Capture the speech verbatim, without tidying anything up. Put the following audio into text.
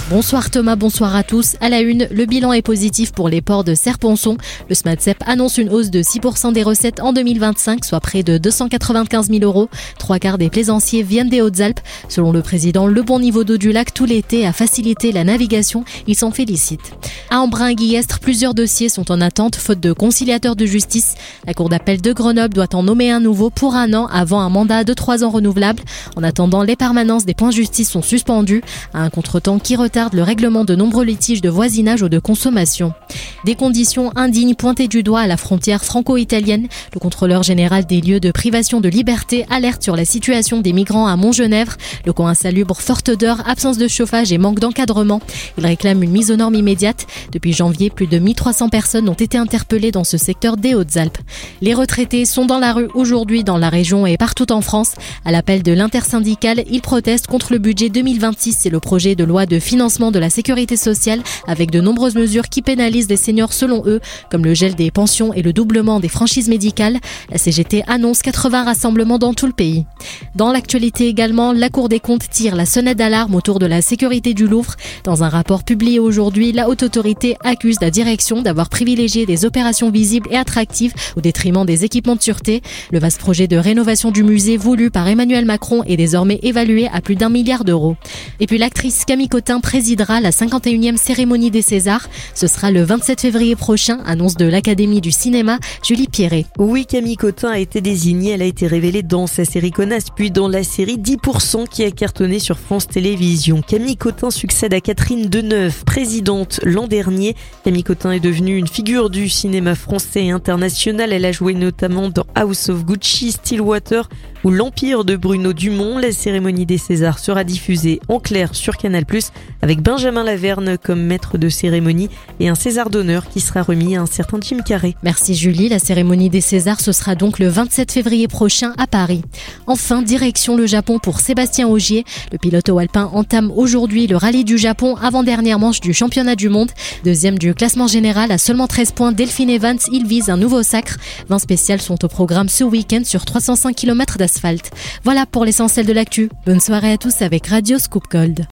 Bonsoir Thomas, bonsoir à tous. À la une, le bilan est positif pour les ports de Serre-Ponçon. Le SMATSEP annonce une hausse de six pour cent des recettes en deux mille vingt-cinq, soit près de deux cent quatre-vingt-quinze mille euros. Trois quarts des plaisanciers viennent des Hautes-Alpes. Selon le président, le bon niveau d'eau du lac tout l'été a facilité la navigation. Il s'en félicite. À Embrun-Guillestre, plusieurs dossiers sont en attente faute de conciliateur de justice. La cour d'appel de Grenoble doit en nommer un nouveau pour un an avant un mandat de trois ans renouvelable. En attendant, les permanences des points justice sont suspendues à un contretemps qui retarde le règlement de nombreux litiges de voisinage ou de consommation. Des conditions indignes pointées du doigt à la frontière franco-italienne. Le contrôleur général des lieux de privation de liberté alerte sur la situation des migrants à Montgenèvre. Le coin insalubre, forte odeur, absence de chauffage et manque d'encadrement. Il réclame une mise aux normes immédiate. Depuis janvier, plus de mille trois cents personnes ont été interpellées dans ce secteur des Hautes-Alpes. Les retraités sont dans la rue aujourd'hui dans la région et partout en France. À l'appel de l'intersyndicale, ils protestent contre le budget deux mille vingt-six et le projet de loi de financement de la sécurité sociale avec de nombreuses mesures qui pénalisent les seniors selon eux, comme le gel des pensions et le doublement des franchises médicales. La C G T annonce quatre-vingts rassemblements dans tout le pays. Dans l'actualité également, la Cour des comptes tire la sonnette d'alarme autour de la sécurité du Louvre. Dans un rapport publié aujourd'hui, la haute autorité accuse la direction d'avoir privilégié des opérations visibles et attractives au détriment des équipements de sûreté. Le vaste projet de rénovation du musée voulu par Emmanuel Macron est désormais évalué à plus d'un milliard d'euros. Et puis l'actrice Camille Cotin présidera la cinquante et unième cérémonie des Césars. Ce sera le vingt-sept février prochain, annonce de l'Académie du cinéma, Julie Pierret. Oui, Camille Cotin a été désignée, elle a été révélée dans sa série Connasse, puis dans la série dix pour cent qui a cartonné sur France Télévisions. Camille Cotin succède à Catherine Deneuve, présidente l'an dernier. Camille Cotin est devenue une figure du cinéma français et international. Elle a joué notamment dans House of Gucci, Stillwater ou L'Empire de Bruno Dumont. La cérémonie des Césars sera diffusée en clair sur Canal plus, avec Benjamin Laverne comme maître de cérémonie et un César d'honneur qui sera remis à un certain Jim Carrey. Merci Julie, la cérémonie des Césars ce sera donc le vingt-sept février prochain à Paris. Enfin, direction le Japon pour Sébastien Ogier. Le pilote alpin entame aujourd'hui le rallye du Japon, avant-dernière manche du championnat du monde. Deuxième du classement général à seulement treize points, Delphine Evans, il vise un nouveau sacre. vingt spéciales sont au programme ce week-end sur trois cent cinq kilomètres d'asphalte. Voilà pour l'essentiel de l'actu. Bonne soirée à tous avec Radio Scoop Gold.